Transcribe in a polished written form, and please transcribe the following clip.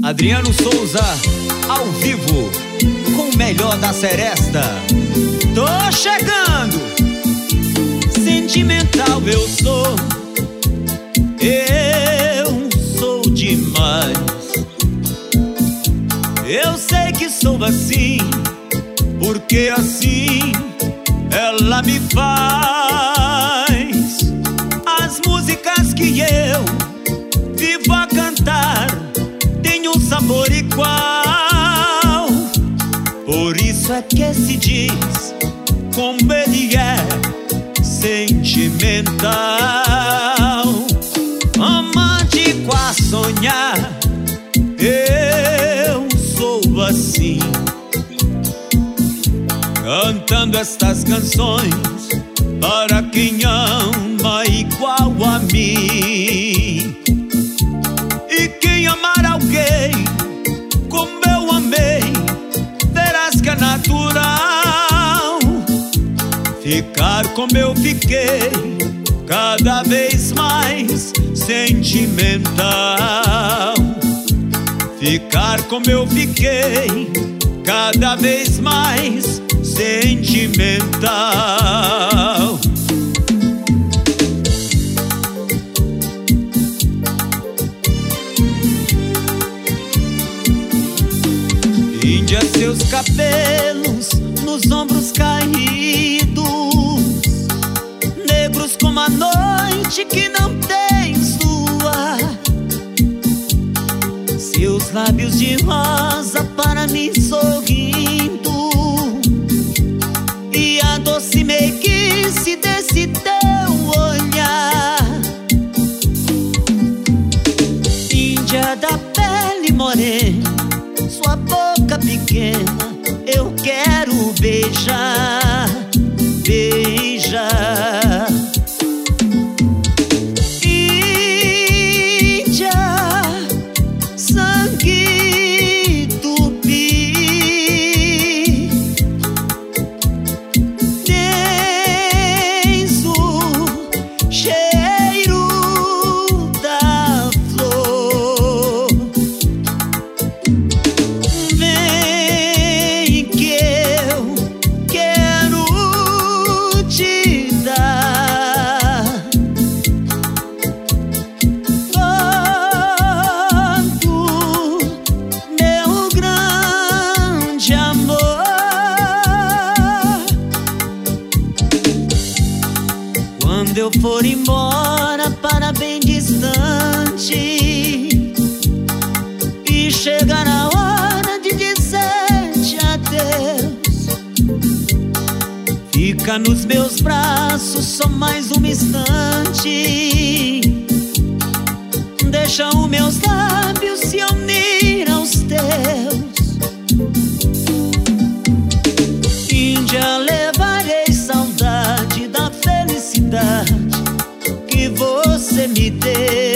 Adriano Souza, ao vivo, com o melhor da Seresta. Tô chegando, sentimental eu sou demais. Eu sei que sou assim, porque assim ela me faz. As músicas que eu vivo a cantar tem um sabor igual. Por isso é que se diz como ele é sentimental. Romântico a sonhar, eu sou assim, cantando estas canções para quem ama igual a mim. E quem amar alguém como eu amei, verás que é natural ficar como eu fiquei, cada vez mais sentimental. Ficar como eu fiquei, cada vez mais sentimental. Índia, seus cabelos nos ombros caídos, negros como a noite que não tem lua. Seus lábios de rosa para mim sorrindo, e a doce meiguice desse teu olhar. Índia da pele morena, sua boca pequena eu quero beijar, beijar. Quando eu for embora para bem distante e chegar a hora de dizer-te adeus, fica nos meus braços só mais um instante. Deixa os meus lábios se unir aos teus. Índia, levarei saudade da felicidade que você me deu.